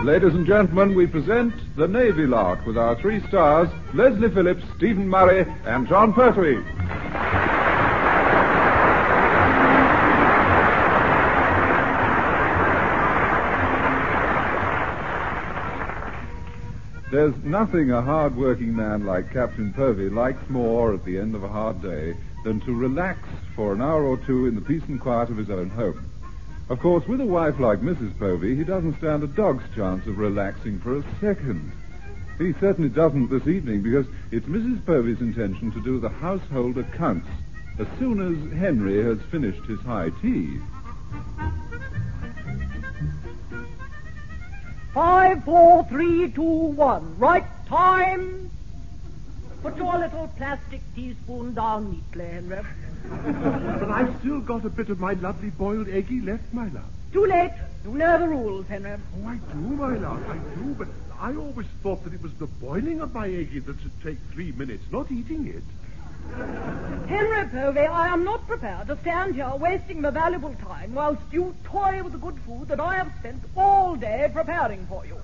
ladies and gentlemen, we present The Navy Lark with our three stars, Leslie Phillips, Stephen Murray, and John Pertwee. There's nothing a hard-working man like Captain Purvey likes more at the end of a hard day than to relax for an hour or two in the peace and quiet of his own home. Of course, with a wife like Mrs. Purvey, he doesn't stand a dog's chance of relaxing for a second. He certainly doesn't this evening, because it's Mrs. Purvey's intention to do the household accounts as soon as Henry has finished his high tea. 5, 4, 3, 2, 1. Right time. Put your little plastic teaspoon down neatly, Henry. But I've still got a bit of my lovely boiled eggy left, my love. Too late. You know the rules, Henry. Oh, I do, my love, I do. But I always thought that it was the boiling of my eggy that should take 3 minutes, not eating it. Henry Purvey, I am not prepared to stand here wasting my valuable time whilst you toy with the good food that I have spent all day preparing for you.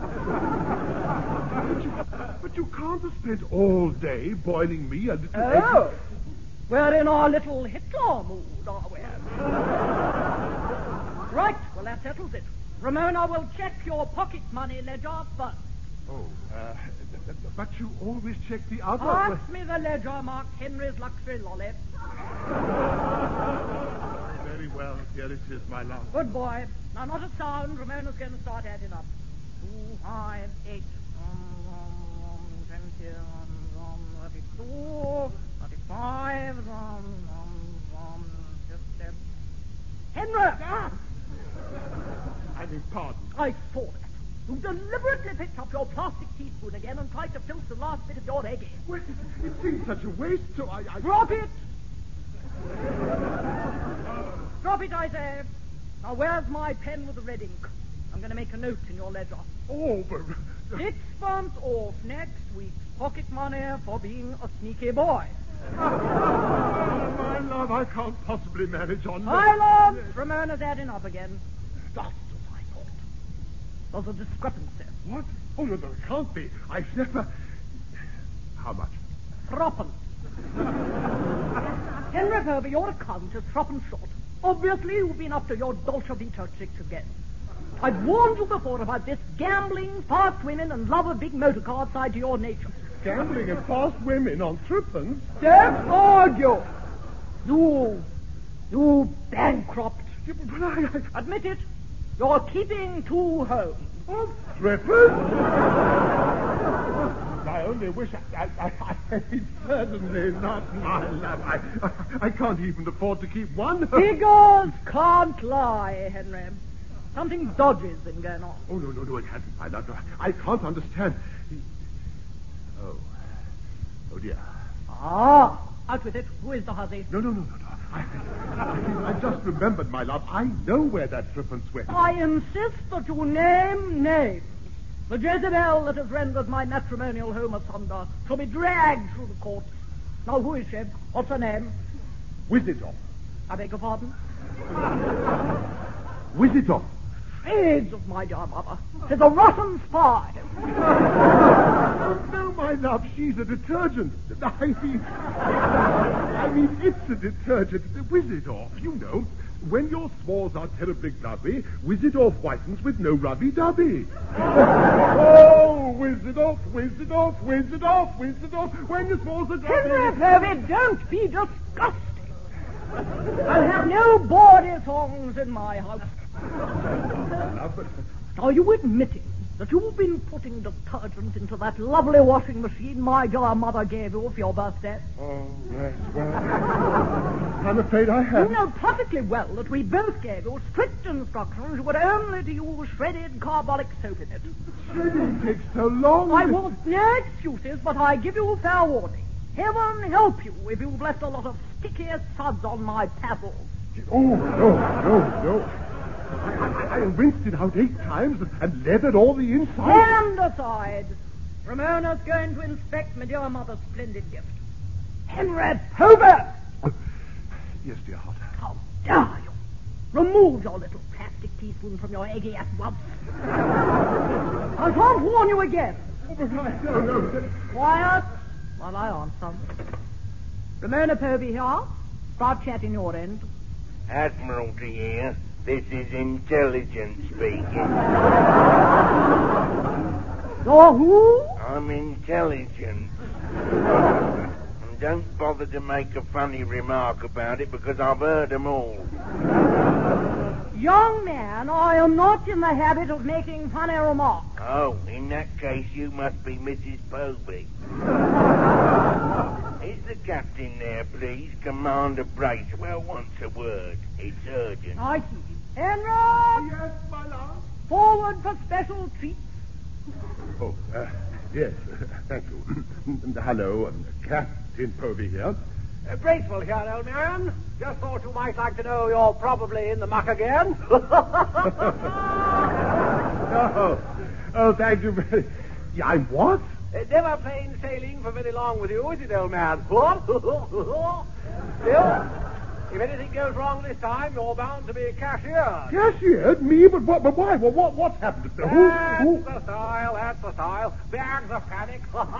But you can't have spent all day boiling me a little Oh, we're in our little Hitler mood, are we? Right, well, that settles it. Ramona will check your pocket money ledger first. Oh, but you always check the other... Pass me the ledger marked Henry's Luxury Lolly. Very well, here it is, my love. Good boy. Now, not a sound. Ramona's going to start adding up. 2, 5, 8, 20, 32, 35, 50. Henry! I beg pardon. I saw that. You deliberately picked up your plastic teaspoon again and tried to filch the last bit of your egg. Well, it seems such a waste, so I... Drop it! Drop it, I say. Now, where's my pen with the red ink? I'm going to make a note in your ledger. Oh, but... 6 months off next week's pocket money for being a sneaky boy. My love, I can't possibly manage on... Silence! Ramona's adding up again. Just as I thought. There's a discrepancy. What? Oh, no, it can't be. I've never... How much? Threepence. Henry Purvey, your account is threepence short. Obviously, you've been up to your Dolce Vita tricks again. I've warned you before about this gambling, fast women, and love of big motor cars side to your nature. Gambling and fast women on threepence? Don't argue. You bankrupt. But I... Admit it. You're keeping 2 homes. Oh, threepence? I only wish it's certainly not my love. I can't even afford to keep 1 home. Figures can't lie, Henry. Something dodgy's been going on. Oh, no, it hasn't, my love. I can't understand. Oh, dear. Ah, out with it. Who is the hussy? No. I just remembered, my love. I know where that threepence went. I insist that you name names. The Jezebel that has rendered my matrimonial home asunder shall be dragged through the courts. Now, who is she? What's her name? Wizardoff. I beg your pardon? Wizardoff. Shades of my dear mother. She's a rotten spy. No, my love, she's a detergent. I mean, it's a detergent. Wizardoff, you know. When your smalls are terribly grubby, Wizardoff whitens with no rubby-dubby. Oh, Wizardoff. When your smalls are grubby... Henry Purvey, don't be disgusting. I'll have no bawdy songs in my house. Are you admitting that you've been putting detergent into that lovely washing machine my dear mother gave you for your birthday? Oh, yes, well... I'm afraid I have. You know perfectly well that we both gave you strict instructions you were only to use shredded carbolic soap in it. Shredding takes so long. I want no excuses, but I give you fair warning. Heaven help you if you've left a lot of sticky suds on my paddles. Oh, no. I rinsed it out 8 times and leathered all the inside. Stand aside. Ramona's going to inspect my dear mother's splendid gift. Henry Purvey! Yes, dear heart. How dare you? Remove your little plastic teaspoon from your eggy at once. I can't warn you again. No. Quiet while I answer. Ramona Povey here. Start chatting your end. Admiralty here. This is intelligence speaking. You're who? I'm intelligent. And don't bother to make a funny remark about it because I've heard them all. Young man, I am not in the habit of making funny remarks. Oh, in that case you must be Mrs. Povey. Is the captain there, please? Commander Bracewell wants a word. It's urgent. I see. Henry! Yes, my lord. Forward for special treats. Oh, yes, thank you. Hello, Captain Povey here. Bracewell here, old man. Just thought you might like to know you're probably in the muck again. Oh, thank you very... Yeah, I'm what? Never plain sailing for very long with you, is it, old man? Still, if anything goes wrong this time, you're bound to be cashiered. Cashiered? Me? But why? What's happened? Who? That's the style. Bags of panic.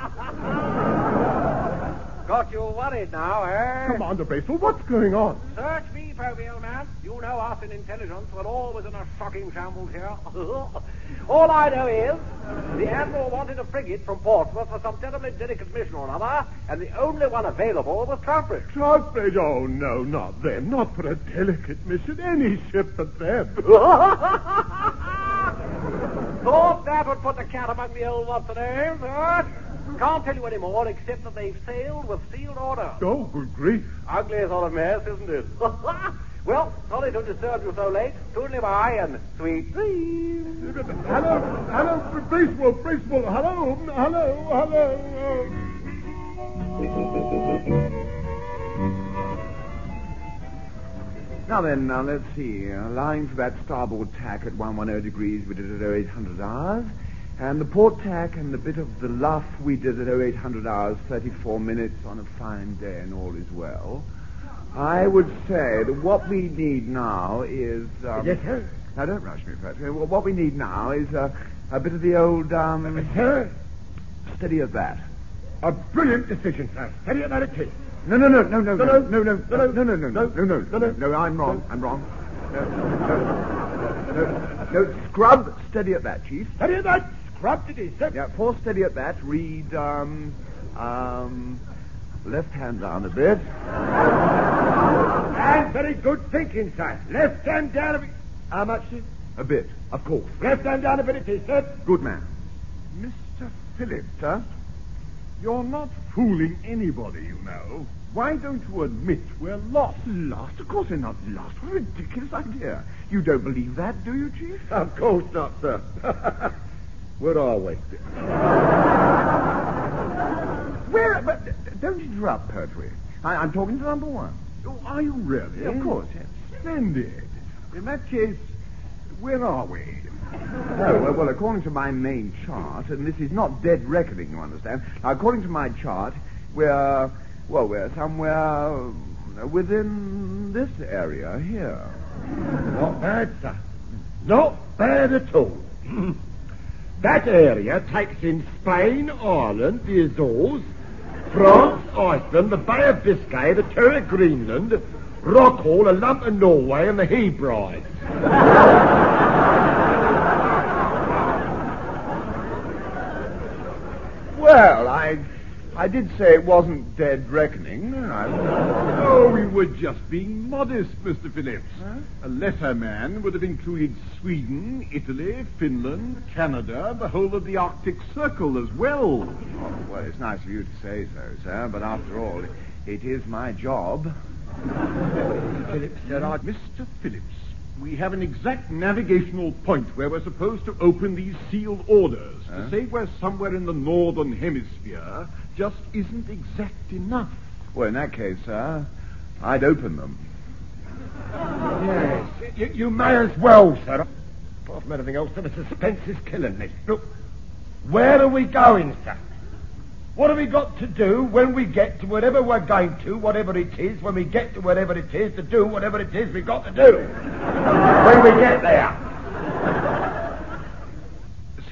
Got you worried now, eh? Commander Bracewell, what's going on? Search me, Povey, old man. You know us in intelligence. We're always in a shocking shambles here. All I know is the Admiral wanted a frigate from Portsmouth for some terribly delicate mission or another, and the only one available was Troutbridge. Troutbridge? Oh, no, not them. Not for a delicate mission. Any ship but them. Thought that would put the cat among the old what's-the-names, huh? Can't tell you any more except that they've sailed with sealed orders. Oh, good grief. Ugly sort of mess, isn't it? Well, sorry to disturb you so late. Toodly-bye and sweet dreams. Hello, Bracewell, hello. Now then, let's see. Lying for that starboard tack at 110 degrees, we did at 0800 hours. And the port tack and the bit of the luff we did at 0800 hours, 34 minutes on a fine day, and all is well. I would say that what we need now is... Yes, sir. Now, don't rush me, Patrick. What we need now is a bit of the old... Sir? Steady as that. A brilliant decision, sir. Steady at that it is. No, I'm wrong. No, scrub, steady at that, Chief. Steady at that. Scrubbed it is, sir. Yeah, for steady at that, read, left hand down a bit. And very good thinking, sir. Left hand down a bit. How much, sir? A bit, of course. Left hand down a bit it is, sir. Good man. Mr. Phillips, Sir? you're not fooling anybody, you know. Why don't you admit we're lost? Lost? Of course we're not lost. What a ridiculous idea. You don't believe that, do you, Chief? Of course not, sir. Where are we? Where? But don't interrupt, Pertwee. I'm talking to number one. Oh, are you really? Yeah, of course, yes. Splendid. In that case, where are we? Oh, well, according to my main chart, and this is not dead reckoning, you understand. Now, according to my chart, we're somewhere within this area here. Not bad, sir. Not bad at all. That area takes in Spain, Ireland, the Azores, France, Iceland, the Bay of Biscay, the Terra Greenland, Rockall, a lump of Norway, and the Hebrides. Well, I did say it wasn't dead reckoning. Oh, we were just being modest, Mr. Phillips. Huh? A lesser man would have included Sweden, Italy, Finland, Canada, the whole of the Arctic Circle as well. Oh, well, it's nice of you to say so, sir, but after all, it is my job. Phillips, Mr. Phillips, we have an exact navigational point where we're supposed to open these sealed orders. Huh? To say we're somewhere in the northern hemisphere just isn't exact enough. Well, in that case, sir, I'd open them. Yes, you may as well, sir. Apart from anything else, the suspense is killing me. Look, where are we going, sir? What have we got to do when we get to whatever we're going to, whatever it is, when we get to whatever it is, to do whatever it is we've got to do? When we get there.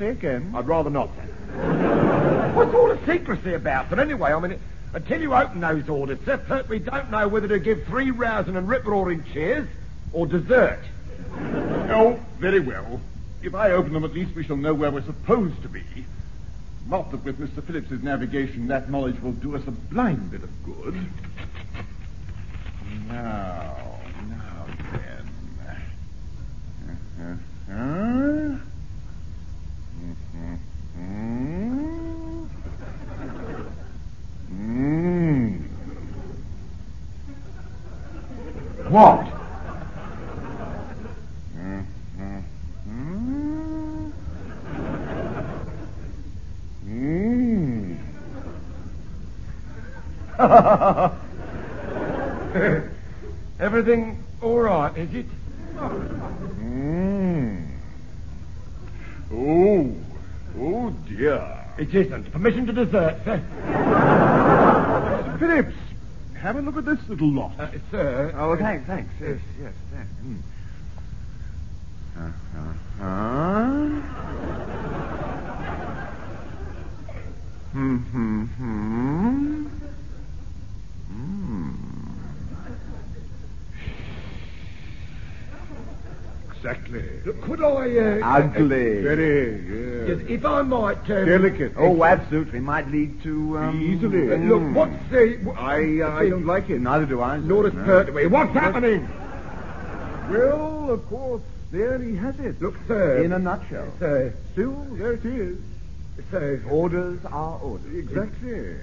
Say again. I'd rather not, sir. What's all the secrecy about? But anyway, I mean, until you open those orders, sir, we don't know whether to give 3 rousing and rip-roaring cheers or dessert. Oh, very well. If I open them, at least we shall know where we're supposed to be. Not that with Mr. Phillips's navigation, that knowledge will do us a blind bit of good. Now then. What? Everything all right, is it? Oh dear. It isn't. Permission to dessert, sir. Mr. Phillips, have a look at this little lot. Sir. Oh, thanks. Yes. Exactly. Could I, Ugly. Very, yes, if I might, delicate. Oh, absolutely. Might lead to, Easily. Look, what's the... I don't like it. Neither do I. Nor as pert to me. What's happening? Well, of course, there he has it. Look, sir. In a nutshell. Sir. Still, there it is. Sir. Orders are orders. Exactly.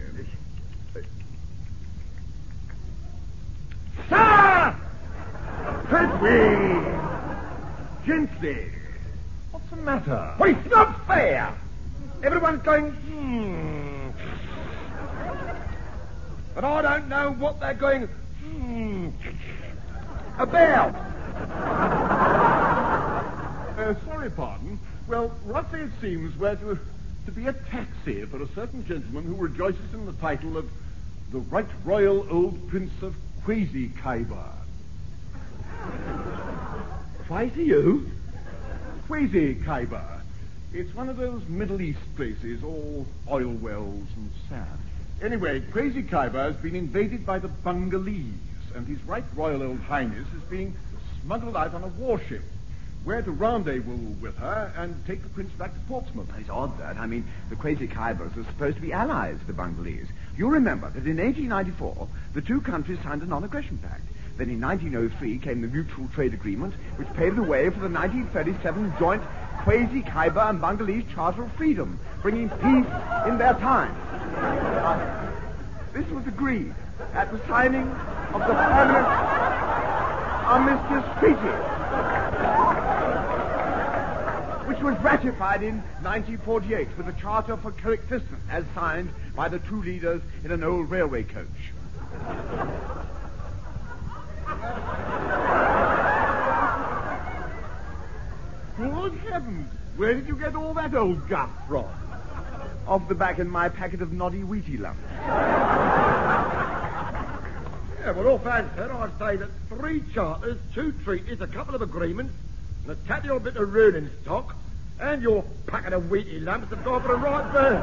Sir! Pedway! Gently. What's the matter? Well, it's not fair. Everyone's going, But I don't know what they're going, about. Sorry, pardon. Well, roughly it seems we're to be a taxi for a certain gentleman who rejoices in the title of the Right Royal Old Prince of Quasi Khyber. Quasi who? Quasi Khyber. It's one of those Middle East places, all oil wells and sand. Anyway, Quasi Khyber has been invaded by the Bengalese, and His Right Royal Old Highness is being smuggled out on a warship. We're to rendezvous with her and take the prince back to Portsmouth. It's odd that. I mean, the Crazy Khyber's are supposed to be allies to the Bengalese. You remember that in 1894, the two countries signed a non-aggression pact. Then in 1903 came the Mutual Trade Agreement, which paved the way for the 1937 joint Quasi Khyber and Bengalese Charter of Freedom, bringing peace in their time. This was agreed at the signing of the permanent Armistice Treaty, which was ratified in 1948 with a charter for coexistence as signed by the two leaders in an old railway coach. Good heavens! Where did you get all that old guff from? Off the back in my packet of noddy wheaty lumps. Yeah, well, offhand, sir, I'd say that 3 charters, 2 treaties, a couple of agreements, and a tatty old bit of ruining stock, and your packet of wheaty lumps have gone for a right burn.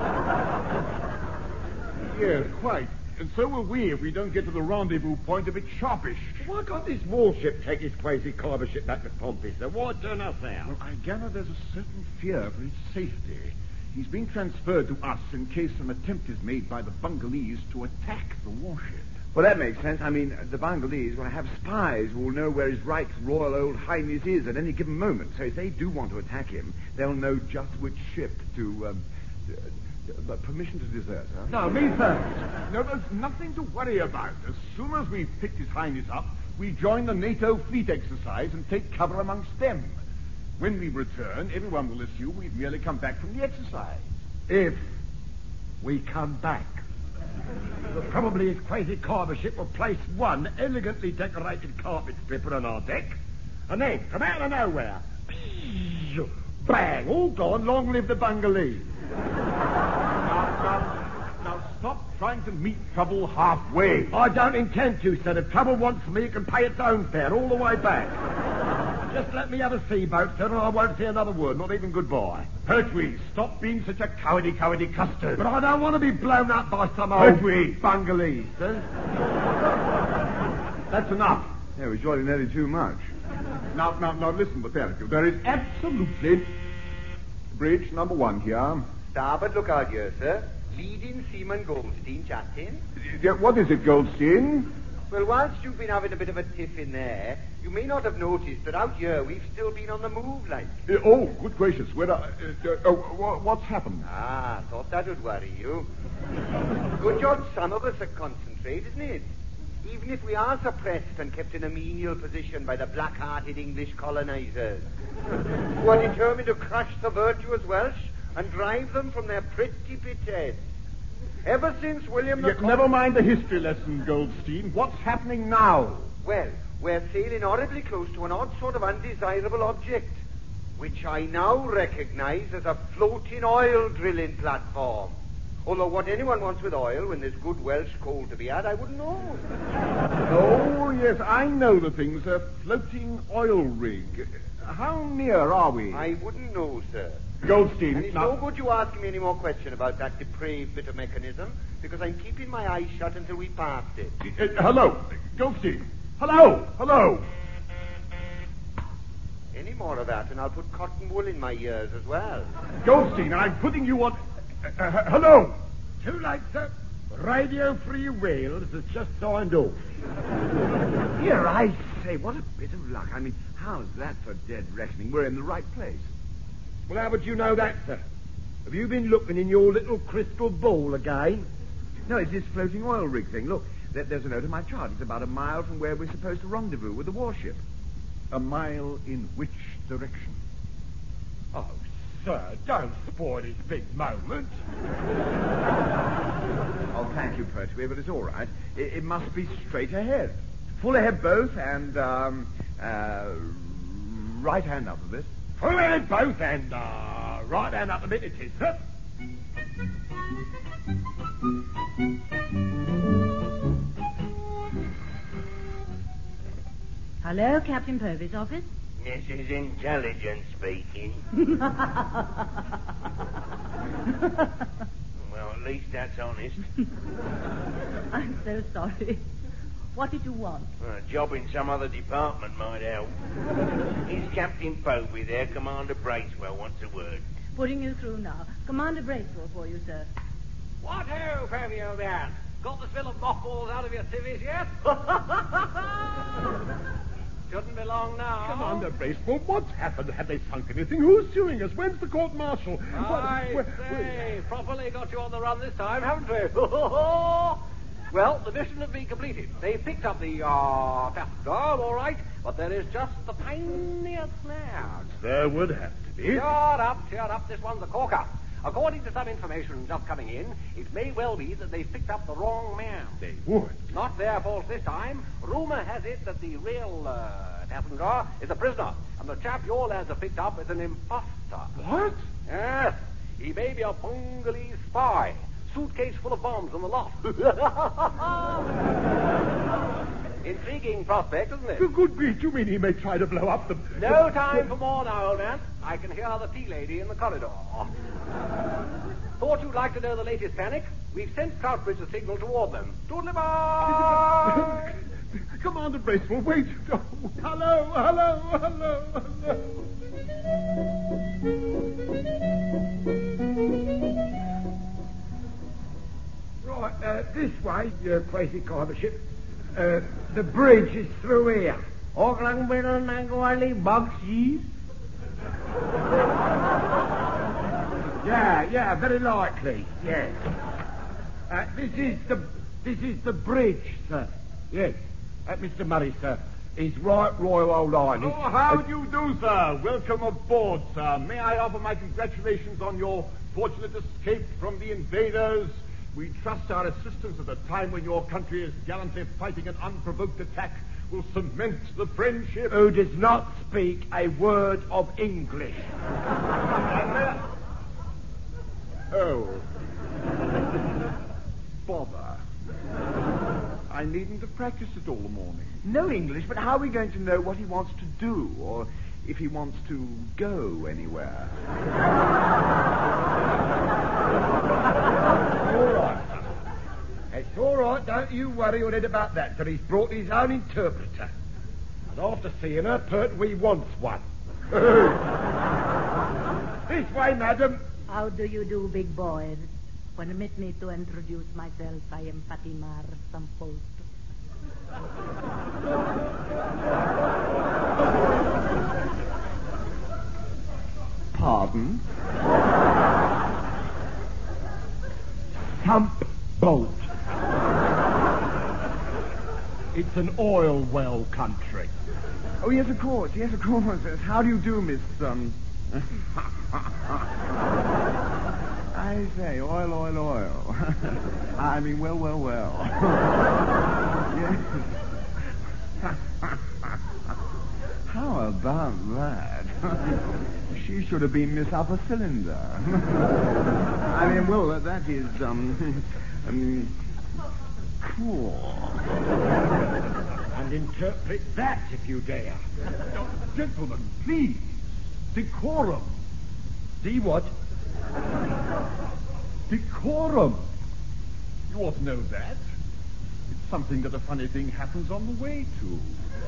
Yes, quite. And so will we if we don't get to the rendezvous point a bit sharpish. Why can't this warship take its Quasi Khyber ship back to Pompey, sir? Why turn us out? Well, I gather there's a certain fear for his safety. He's been transferred to us in case an attempt is made by the Bengalese to attack the warship. Well, that makes sense. I mean, the Bengalese will have spies who will know where His Right Royal Old Highness is at any given moment. So if they do want to attack him, they'll know just which ship to... permission to desert, huh? No, me first. No, there's nothing to worry about. As soon as we've picked His Highness up, we join the NATO fleet exercise and take cover amongst them. When we return, everyone will assume we've merely come back from the exercise. If we come back. Probably his Quasi Khyber ship will place one elegantly decorated carpet stripper on our deck, and then, from out of nowhere, bang, all gone, long live the Bengalese. Now stop trying to meet trouble halfway. I don't intend to, sir. If trouble wants me, it can pay its own fare all the way back. Just let me have a seaboat, sir, and I won't say another word, not even goodbye. Pertwee, stop being such a cowardly custard. But I don't want to be blown up by some old Pertwee. bungalese, sir. That's enough. Yeah, we surely nearly too much. Now, listen, the pair of you. There is absolutely bridge number 1 here. Starboard lookout here, sir. Leading Seaman Goldstein, Captain. Yeah, what is it, Goldstein? Well, whilst you've been having a bit of a tiff in there, you may not have noticed that out here we've still been on the move, like. Oh, good gracious. What's happened? Ah, thought that would worry you. Good job some of us are concentrate, isn't it? Even if we are suppressed and kept in a menial position by the black-hearted English colonizers, who are determined to crush the virtuous Welsh and drive them from their pretty pitted. Ever since William the Never mind the history lesson, Goldstein. What's happening now? Well, we're sailing horribly close to an odd sort of undesirable object, which I now recognize as a floating oil drilling platform. Although what anyone wants with oil when there's good Welsh coal to be had, I wouldn't know. Oh, yes, I know the thing's a floating oil rig. How near are we? I wouldn't know, sir. Goldstein, And it's no good you asking me any more question about that depraved bit of mechanism, because I'm keeping my eyes shut until we past it. Hello, Goldstein. Hello. Any more of that, and I'll put cotton wool in my ears as well. Goldstein, I'm putting you on... hello. Too late, sir. Radio Free Wales has just signed off. Here, I say, what a bit of luck. I mean, how's that for dead reckoning? We're in the right place. Well, how would you know that, sir? Have you been looking in your little crystal ball again? No, it's this floating oil rig thing. Look, there's a note in my chart. It's about a mile from where we're supposed to rendezvous with the warship. A mile in which direction? Oh, sir, don't spoil this big moment. Oh, thank you, Pertwee, but it's all right. It must be straight ahead. Full ahead both and, right hand up a bit. Full ahead both and, right hand up a bit it is, sir. Hello, Captain Purvis' office. This is intelligence speaking. Well, at least that's honest. I'm so sorry. What did you want? A job in some other department might help. Is Captain Povey there? Commander Bracewell wants a word. Putting you through now. Commander Bracewell for you, sir. What ho, Povey, old man? Got the smell of mothballs out of your civvies yet? Shouldn't be long now. Commander Bracewell, what's happened? Have they sunk anything? Who's suing us? When's the court-martial? Properly got you on the run this time, haven't we? Well, the mission has been completed. They picked up the, passenger, all right, but there is just the tiniest snag. There would have to be. Cheer up, this one's a corker. According to some information just coming in, it may well be that they've picked up the wrong man. They would. Not their fault this time. Rumor has it that the real, passenger is a prisoner, and the chap your lads have picked up is an imposter. What? Yes, he may be a Bengalese spy. Suitcase full of bombs in the loft. Intriguing prospect, isn't it? Good grief, you mean he may try to blow up the... No time for more now, old man. I can hear the tea lady in the corridor. Thought you'd like to know the latest panic? We've sent Troutbridge a signal toward them. Toodle-bye! Commander Bracewell, wait. Oh, hello. Right, this way, you crazy Kyber ship. The bridge is through here. Yeah, very likely. Yes. This is the bridge, sir. Yes. Mr. Murray, sir. He's right royal old highness. Oh, how do you do, sir? Welcome aboard, sir. May I offer my congratulations on your fortunate escape from the invaders? We trust our assistance at a time when your country is gallantly fighting an unprovoked attack will cement the friendship. Who does not speak a word of English. Oh. Bother. I needn't have practiced it all the morning. No English, but how are we going to know what he wants to do, or if he wants to go anywhere? All right, son. It's all right, don't you worry your head about that, till he's brought his own interpreter. And after seeing her, pert, we wants one. This way, madam. How do you do, big boys? Permit me to introduce myself. I am Fatimar Sampolt. Pardon? Sump bolt. It's an oil well country. Oh, yes, of course. Yes, of course. How do you do, Miss, I say, oil. I mean, well. Yes. How about that? She should have been Miss Upper Cylinder. I mean, well, that is, cool. And interpret that if you dare. Oh, gentlemen, please. Decorum. See what? Decorum. You ought to know that. It's something that a funny thing happens on the way to.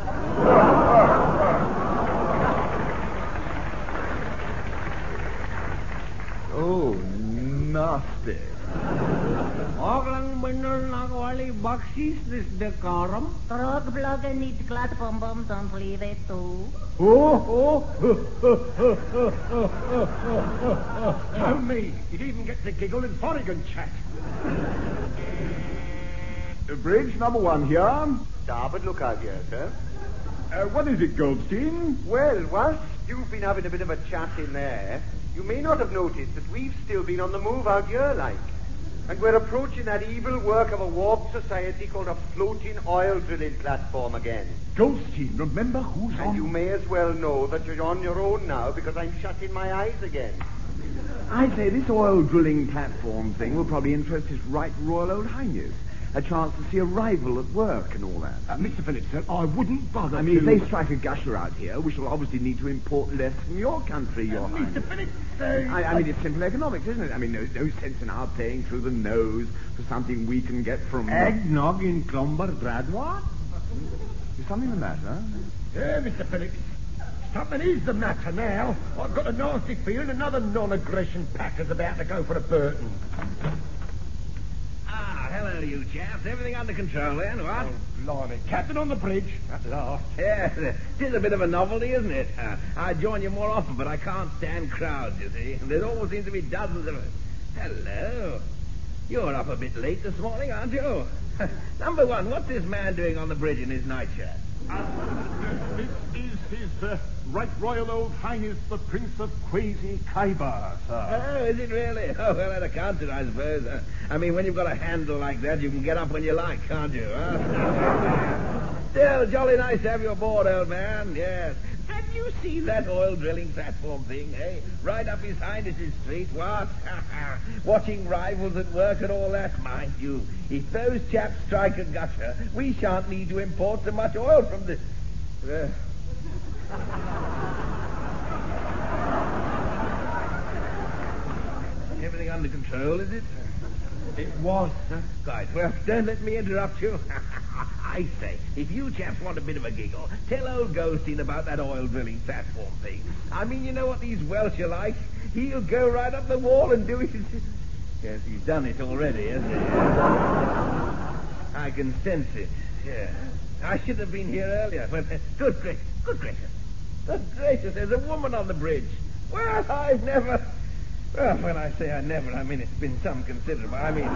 Oh, nasty. Oglang binder nagwali baksis this decorum. Trog blog en niet glad bom dan vlieg het toe. Oh, me. It even gets a giggle in Forrigan chat. Bridge number 1 here. Starboard lookout here, sir. What is it, Goldstein? Well, whilst you've been having a bit of a chat in there, you may not have noticed that we've still been on the move out here, like. And we're approaching that evil work of a warped society called a floating oil drilling platform again. Goldstein, remember who's And you may as well know that you're on your own now because I'm shutting my eyes again. I say, this oil drilling platform thing will probably interest His Right Royal Old Highness. A chance to see a rival at work and all that. Mr. Phillips, sir, I wouldn't bother I mean, if they strike a gusher out here, we shall obviously need to import less from your country, Your Highness. Mr. Phillips, I mean, it's simple economics, isn't it? I mean, no sense in our paying through the nose for something we can get from... Eggnog in Clomber Bradward? Is something the matter? Yeah, Mr. Phillips. Something is the matter now. I've got a nasty feeling another non-aggression packer's about to go for a Burton. Hello, you chaps. Everything under control, then, what? Oh, blimey. Captain on the bridge. At last. Yes, it is a bit of a novelty, isn't it? I join you more often, but I can't stand crowds, you see. And there always seems to be dozens of them. Hello. You're up a bit late this morning, aren't you? Number 1, what's this man doing on the bridge in his nightshirt? This is His Right Royal Old Highness, the Prince of Quasi Khyber, sir. Oh, is it really? Oh, well, that accounts it, I suppose. I mean, when you've got a handle like that, you can get up when you like, can't you? Huh? Still, jolly nice to have you aboard, old man. Yes. Have you seen that oil drilling platform thing, eh? Right up His Highness's street, what? Watching rivals at work and all that. Mind you, if those chaps strike a gusher, we shan't need to import so much oil from the... Everything under control, is it? It was, sir. Right, well, don't let me interrupt you. I say, if you chaps want a bit of a giggle, tell old Goldstein about that oil drilling platform thing. I mean, you know what these Welsh are like? He'll go right up the wall and do his... Yes, he's done it already, hasn't he? I can sense it, yeah. I should have been here earlier, but good gracious. Good gracious, there's a woman on the bridge. Well, I've never... Well, when I say I never, I mean it's been some considerable... I mean...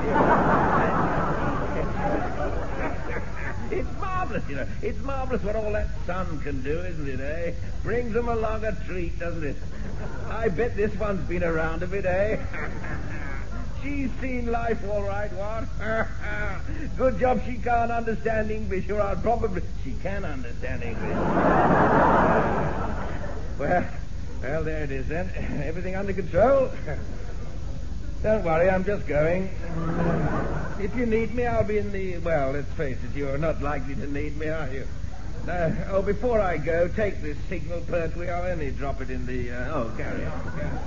It's marvelous, you know. It's marvelous what all that sun can do, isn't it, eh? Brings them along a treat, doesn't it? I bet this one's been around a bit, eh? She's seen life all right, what? Good job she can't understand English, or I'll probably... She can understand English. Well, there it is, then. Everything under control? Don't worry, I'm just going. If you need me, I'll be in the... Well, let's face it, you're not likely to need me, are you? Before I go, take this signal, Pertwee. I'll only drop it in the... carry on.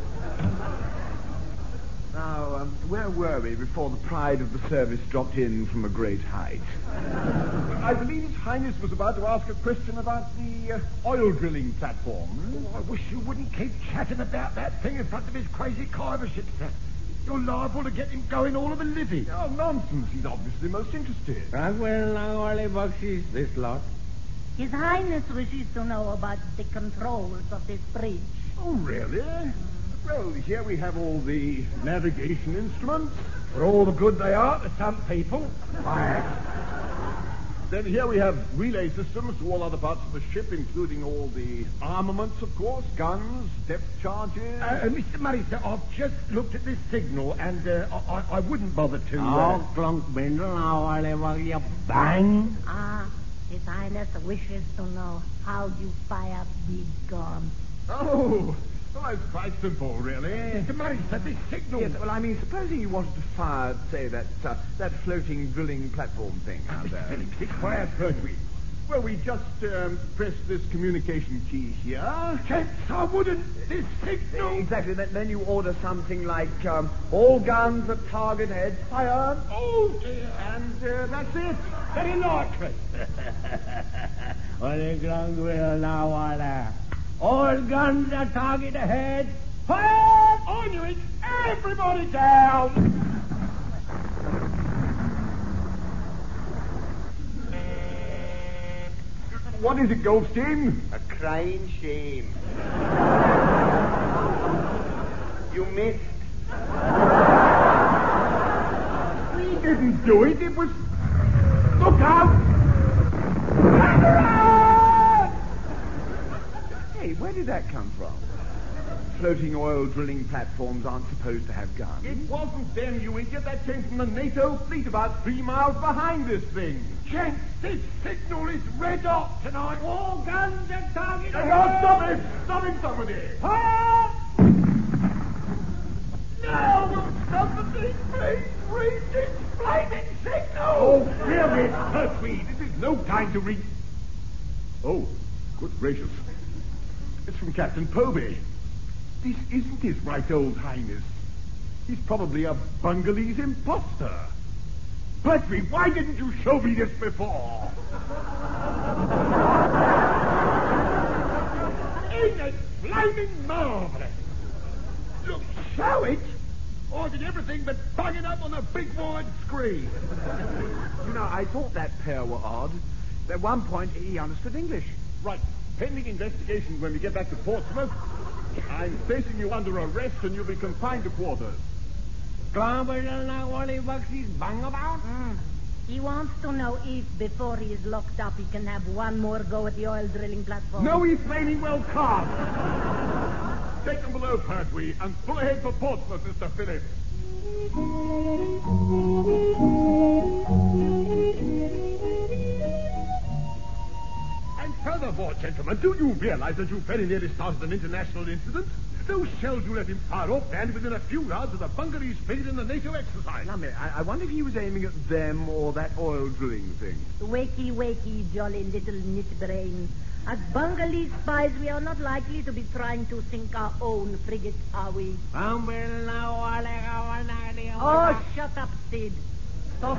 Now, where were we before the pride of the service dropped in from a great height? I believe His Highness was about to ask a question about the oil drilling platform. Oh, I wish you wouldn't keep chatting about that thing in front of his crazy Kybership, sir. You're liable to get him going all of a living. Oh, nonsense. He's obviously most interested. Well, now, Ollie Bucksey's this lot. His Highness wishes to know about the controls of this bridge. Oh, really? Well, here we have all the navigation instruments. For all the good they are to some people. Then here we have relay systems to all other parts of the ship, including all the armaments, of course, guns, depth charges. Mr. Murray, sir, I've just looked at this signal, and I wouldn't bother to... Oh, clunk bindle, now, Ollie Bucksey, bang! His Highness wishes to know how you fire big guns. Oh, well, it's quite simple, really. Mr. Murray, sir, this signal... Yes, well, I mean, supposing you wanted to fire, say, that floating drilling platform thing out there. It's quiet, Pertwee. Well, we just press this communication key here. Chance I wouldn't. This signal... Exactly, then you order something like, all guns at target head, fire. Oh, dear. And that's it. Very likely. Ollie Clunk will now, Ollie. All guns are target ahead. Fire! On you it! Everybody down! What is it, Goldstein? A crying shame. You missed. We didn't do it. It was... Look out! Hey, where did that come from? Floating oil drilling platforms aren't supposed to have guns. It wasn't them, you idiot. That came from the NATO fleet about 3 miles behind this thing. Chance, this signal is red hot tonight. All guns at target. Hang on, stop him! Stop him, somebody! Fire! Now will somebody please read this flaming signal? Oh, hear it, Pertwee. This is no time to read... Oh, good gracious. It's from Captain Povey. This isn't his right old highness. He's probably a Bungalese imposter. Pertwee, why didn't you show me this before? Ain't it flaming marvelous? Look, show it? Or did everything but bung it up on the big wide screen? You know, I thought that pair were odd. At one point, he understood English. Right. Pending investigation when we get back to Portsmouth, I'm placing you under arrest and you'll be confined to quarters. Clomberville now, Ollie Bucksey's bang about? He wants to know if, before he is locked up, he can have one more go at the oil drilling platform. No, he's flaming well calm. Take them below, Pertwee, and pull ahead for Portsmouth, Mr. Phillips. And furthermore, gentlemen, do you realize that you very nearly started an international incident? Those shells you let him fire off landed within a few yards of the Bungalese frigate in the NATO exercise. Now, I wonder if he was aiming at them or that oil drilling thing. Wakey, jolly little nit brain. As Bungalese spies, we are not likely to be trying to sink our own frigate, are we? Clomberville now, Ollie. Oh, shut up, Sid. Talk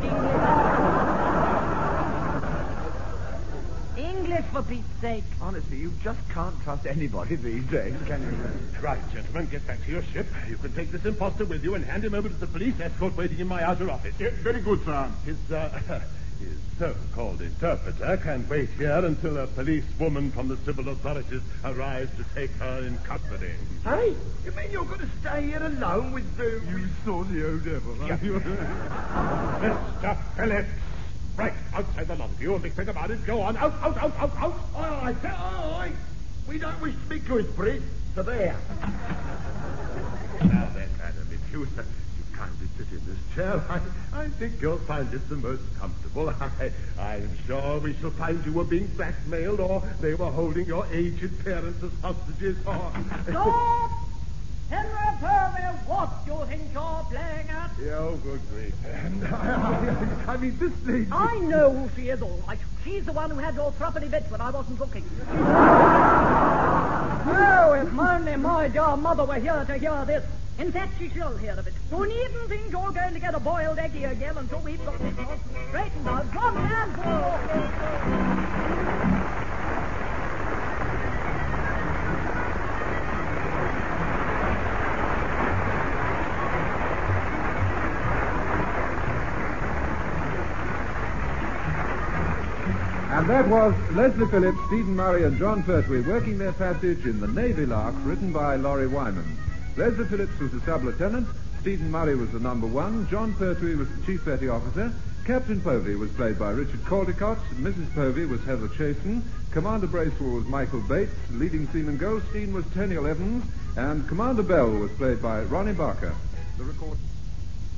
English, for Pete's sake. Honestly, you just can't trust anybody these days, can you? Right, gentlemen, get back to your ship. You can take this imposter with you and hand him over to the police escort waiting in my outer office. Very good, sir. His so-called interpreter can wait here until a policewoman from the civil authorities arrives to take her in custody. Hey, you mean you're going to stay here alone with the... You saucy old devil, aren't you? Mr. Phillips! Right, outside the lot of you, and be quick about it. Go on, out! All right. We don't wish to be gooseberries, so there. Now then, Madam, if you kindly sit in this chair, I think you'll find it the most comfortable. I'm sure we shall find you were being blackmailed, or they were holding your aged parents as hostages, or... Stop! Henry Purvis, what do you think you're playing at? Oh, good grief. I mean, this lady... I know who she is, all right. She's the one who had your threepenny bits when I wasn't looking. Oh, if only my dear mother were here to hear this. In fact, she shall hear of it. You needn't think you're going to get a boiled egg here again until we've got this nonsense straightened out. Come and And that was Leslie Phillips, Stephen Murray, and John Pertwee working their passage in The Navy Lark, written by Laurie Wyman. Leslie Phillips was the sub-lieutenant, Stephen Murray was the number one, John Pertwee was the chief petty officer, Captain Povey was played by Richard Caldecott, Mrs. Povey was Heather Chasen, Commander Bracewell was Michael Bates, leading seaman Goldstein was Teniel Evans, and Commander Bell was played by Ronnie Barker. The record...